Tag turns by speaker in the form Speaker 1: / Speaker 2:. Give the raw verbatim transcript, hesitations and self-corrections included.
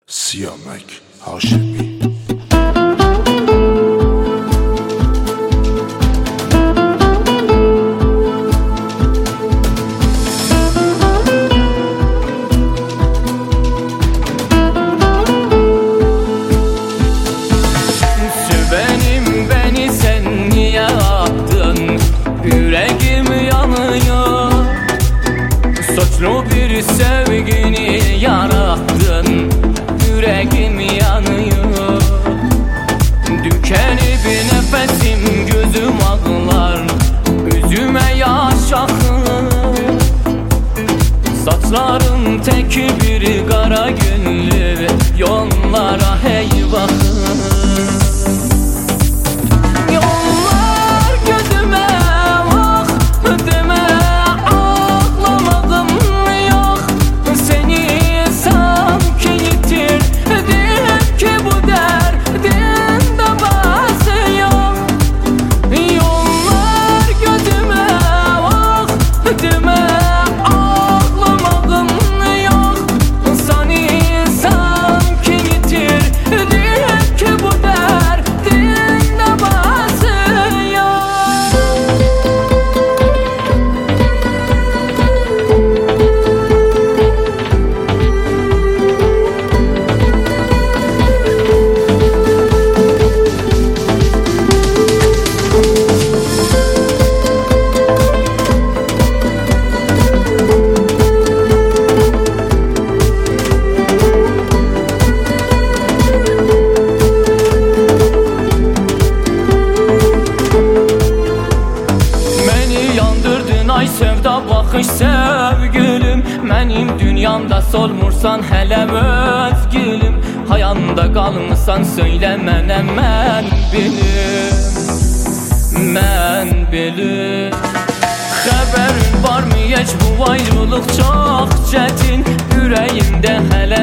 Speaker 1: Siyamek Haşimi.
Speaker 2: Benim beni sen niye attın? Yüreğim yanıyor. Suçlu bir sevgini yarattın. Yüreğim yanıyor. Tükenip nefesim, gözüm ağlar, gözüme yaş akır. Saçlarım tek bir kara gönlü, yollara hey bakır. Ay sevda bakış sevgilim, mənim dünyamda solmursan hələ öz gülüm. Hayanda qalmısan söylə mənə, mən bilim, mən bilim. Xəbərin varmı heç bu ayrılıq çox çətin? Ürəyimdə hələ